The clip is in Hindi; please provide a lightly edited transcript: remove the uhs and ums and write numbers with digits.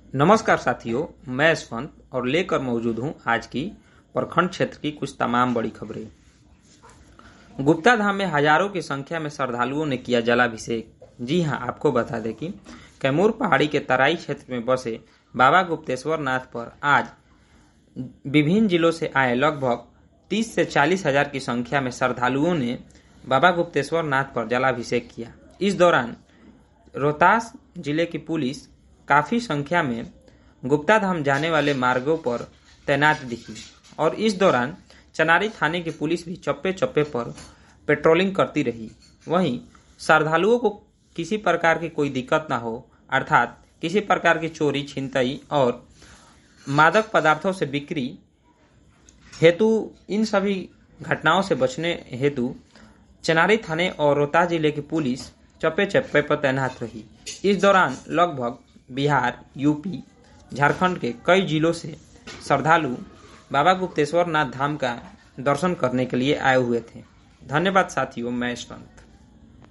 नमस्कार साथियों, मैं यशवंत और लेकर मौजूद हूं आज की प्रखंड क्षेत्र की कुछ तमाम बड़ी खबरें। गुप्ता धाम में हजारों की संख्या में श्रद्धालुओं ने किया जलाभिषेक। जी हां, आपको बता दें कि कैमूर पहाड़ी के तराई क्षेत्र में बसे बाबा गुप्तेश्वर नाथ पर आज विभिन्न जिलों से आए लगभग 30 से 40 हजार की संख्या में श्रद्धालुओं ने बाबा गुप्तेश्वर नाथ पर जलाभिषेक किया। इस दौरान रोहतास जिले की पुलिस काफी संख्या में गुप्ता धाम जाने वाले मार्गों पर तैनात दिखी और इस दौरान चनारी थाने की पुलिस भी चप्पे चप्पे पर पेट्रोलिंग करती रही। वहीं श्रद्धालुओं को किसी प्रकार की कोई दिक्कत न हो, अर्थात किसी प्रकार की चोरी, छिनतई और मादक पदार्थों से बिक्री हेतु इन सभी घटनाओं से बचने हेतु चनारी थाने और रोहतास जिले की पुलिस चप्पे चप्पे पर तैनात रही। इस दौरान लगभग बिहार, यूपी, झारखंड के कई जिलों से श्रद्धालु बाबा गुप्तेश्वर नाथ धाम का दर्शन करने के लिए आए हुए थे। धन्यवाद साथियों, मैं यशवंत।